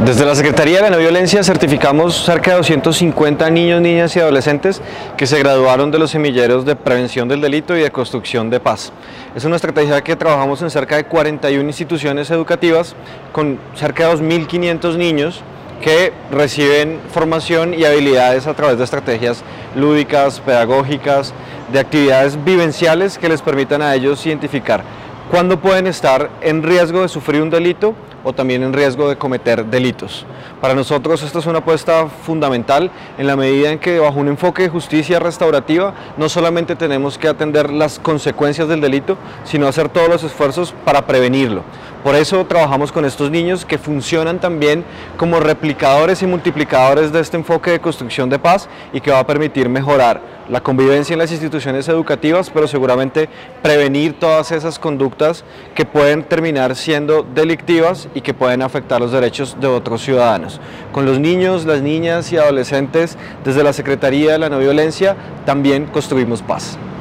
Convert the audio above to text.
Desde la Secretaría de la No Violencia certificamos cerca de 250 niños, niñas y adolescentes que se graduaron de los semilleros de prevención del delito y de construcción de paz. Es una estrategia que trabajamos en cerca de 41 instituciones educativas con cerca de 2.500 niños que reciben formación y habilidades a través de estrategias lúdicas, pedagógicas, de actividades vivenciales que les permitan a ellos identificar cuándo pueden estar en riesgo de sufrir un delito o también en riesgo de cometer delitos. Para nosotros esto es una apuesta fundamental en la medida en que bajo un enfoque de justicia restaurativa no solamente tenemos que atender las consecuencias del delito, sino hacer todos los esfuerzos para prevenirlo. Por eso trabajamos con estos niños que funcionan también como replicadores y multiplicadores de este enfoque de construcción de paz y que va a permitir mejorar la convivencia en las instituciones educativas, pero seguramente prevenir todas esas conductas que pueden terminar siendo delictivas y que pueden afectar los derechos de otros ciudadanos. Con los niños, las niñas y adolescentes, desde la Secretaría de la No Violencia, también construimos paz.